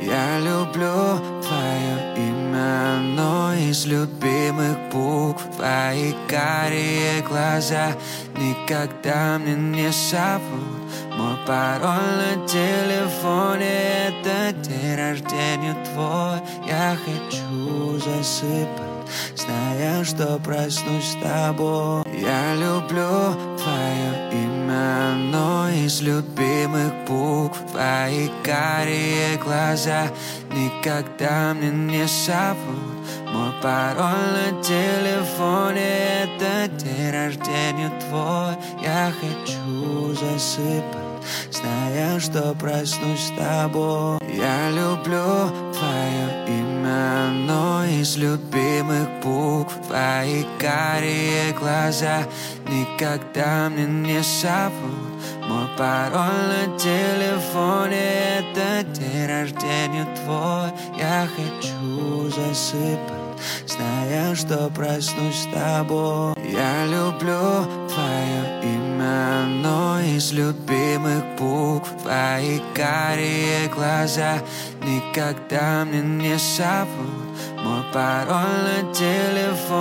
Я люблю твое имя, но из любимых букв твои карие глаза никогда мне не соврут. Мой пароль на телефоне — это день рождения твой. Я хочу засыпать, зная, что проснусь с тобой. Я люблю твое имя, но из любимых букв твои карие глаза никогда мне не соврут. Мой пароль на телефоне — это день рождения твой. Я хочу засыпать, зная, что проснусь с тобой. Я люблю твое имя, но из любимых букв твои карие глаза никогда мне не соврут. Мой пароль на телефоне — это день рождения твой. Я хочу засыпать, зная, что проснусь с тобой. Я люблю твое имя, но из любимых букв твои карие глаза никогда мне не соврут. Мой пароль на телефоне